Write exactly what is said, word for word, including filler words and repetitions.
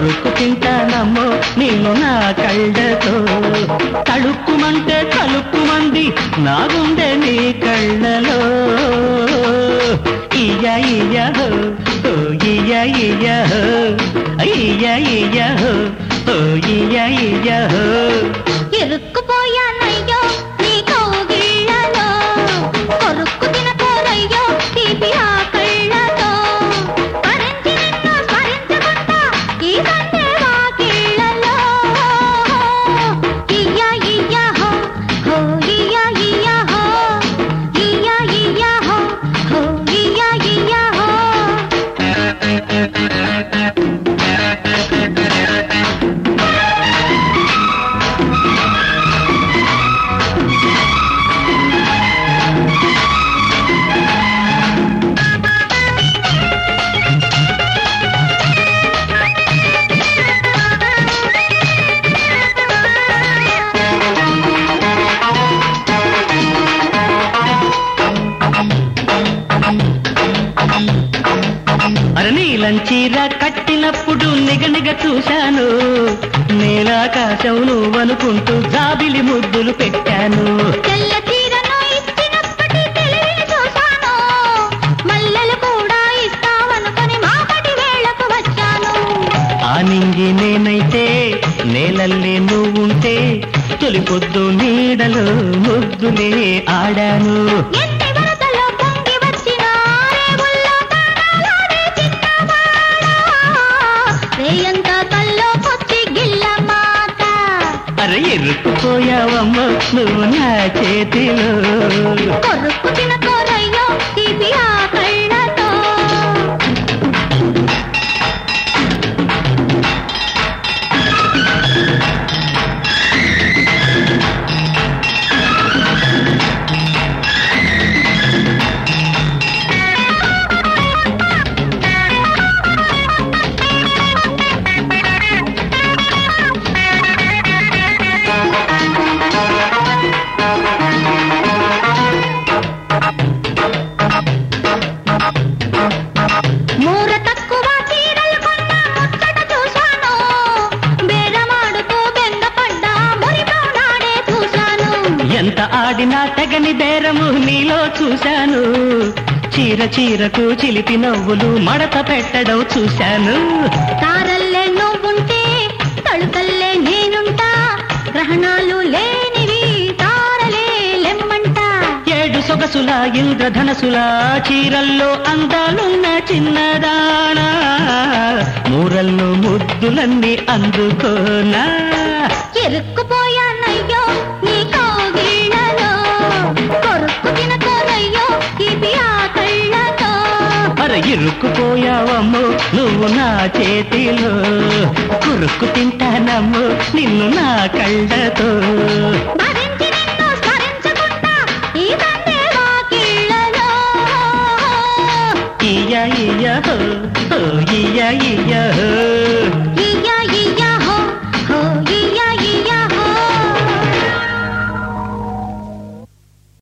కొరుకు తింటానమ్మో నిన్ను నా కళ్ళతో. తళుక్కుమంటే తలుక్కుమంది నా గుండె నీ కళ్ళలో. ఇయ్య ఇయ్య హో ఓ ఇయ్య ఇయ్య హో ఇయ్య ఇయ్య హో ఓ ఇయ్య ఇయ్య హో. ఇరుక్కుపోయానయ్యో నీ కౌగిళ్ళలో, కొరుక్కు తినకోరయ్యో తీపి ఆ కళ్ళతో. భరించి నిన్ను స్మరించుకుంటా ఈ సందే వాకిళ్ళలో. ఇయ్య ఇయ్య హో హో ఇయ్య ఇయ్య హో ఇయ్య ఇయ్య హో హో ఇయ్య ఇయ్య హో. అరే నీలం చీర కట్టినప్పుడు నిగనిగ చూశాను, నేలాకాశం నువ్వనుకుంటూ జాబిలి ముద్దులు పెట్టాను. తెల్ల చీరను ఇచ్చినప్పటి తెలివిని చూశాను, మల్లెలు కూడా ఇస్తావనుకొని మాపటి వేళకు వచ్చాను. ఆ నింగి నేనైతే నేలల్లే నువ్వుంటే తొలి పొద్దు నీడలో ముద్దులే ఆడాను. ఎన్ని వరదలో పొంగి వచ్చిన రేవుల్లో తానాలాడే చిన్నవాడా, రేయంతా కల్లో పొచ్చి గిల్ల మాట. అరే ఇరుక్కుపోయావమ్మ నువ్వు నా చేతిలో. కొరుక్కు తినకోరయ్యో తీపి ఆ కళ్ళతో. మూర తక్కువ చీరలు కొన్న ముచ్చట చూశాను, బేరమాడుతూ బెంగపడ్డా మురిపోనాడే చూశాను. ఎంత ఆడినా తెగని బేరము నీలో చూశాను, చీర చీరకు చిలిపి నవ్వులు మడత పెట్టడం చూశాను. తారల్లే నువ్వుంటే తళుకల్లే నేనుంటా, గ్రహణాలు లేనివి తారలే లెమ్మంటా. ఏడు సొగసుల ఇంద్రధనసుల చీరల్లో అందాలున్న చిన్నదానా, మూరల్లో ముద్దులన్నీ అందుకోనా. ఇరుక్కుపోయానయ్యో నీ కౌగిళ్ళలో, కొరుక్కు తినకోరయ్యో తీపి ఆ కళ్ళతో. అర ఇరుక్కుపోయావమ్మో నువ్వు నా చేతిలో, కొరుక్కు తింటానమ్మో నిన్ను నా కళ్ళతో. భరించి నిన్ను స్మరించుకుంటా ఈ సందే వాకిళ్ళలో. ఇయ్య ఇయ్య హో ఓ ఇయ్య ఇయ్య హో